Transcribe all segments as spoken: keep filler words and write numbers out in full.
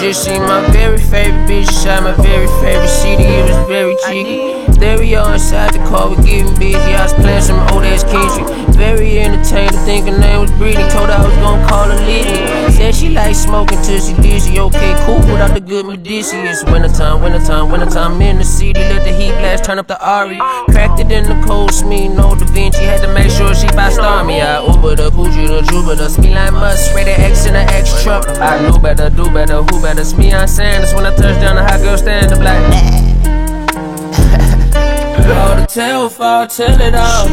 just seen my very favorite bitch inside my very favorite city. It was very cheeky. Stereo inside the car, we getting busy. I was playing some old ass Kendrick. Very entertained, I think her name was Breeding. Told her I was gonna call her Liddy. Said she like smoking till she dizzy. Okay, cool, without the good medici. It's wintertime, wintertime, wintertime in the city. Let the heat blast, turn up the Ari. Cracked it in the cold, me no Da Vinci. Had to make sure she by Stormy. I Uber the Gucci, the Jupiter. Ski line must, rated X in the X truck. I knew better, do better, who better? It's me on Sanders. When I touch down, the hot girl stand up like all the tail fall, tell it all.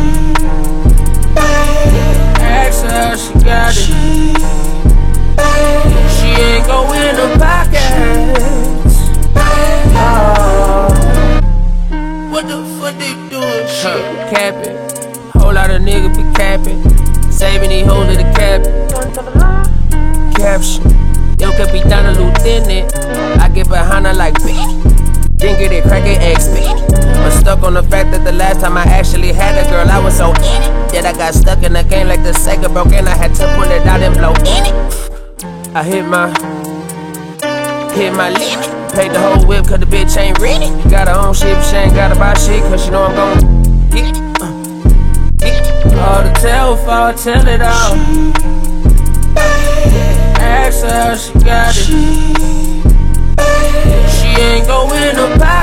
Ask her how she got it. She ain't go in the pockets. Oh. What the fuck they doing? Shit, capping. Whole lot of niggas be capping. Saving these hoes at the cabin. Caption. Yo, Capitana Lieutenant. I get behind her like bitch. Then get it, crack it, X B. I'm stuck on the fact that the last time I actually had a girl, I was so in it. That I got stuck in the game like the Sega broke and I had to pull it out and blow in it. I hit my, hit my limit. Paid the whole whip cause the bitch ain't ready. Got her own shit, but she ain't gotta buy shit cause she know I'm gon' get it. Uh, get it. All the tail fall, tell it all. Ask her how she got it. She ain't go in the pocket.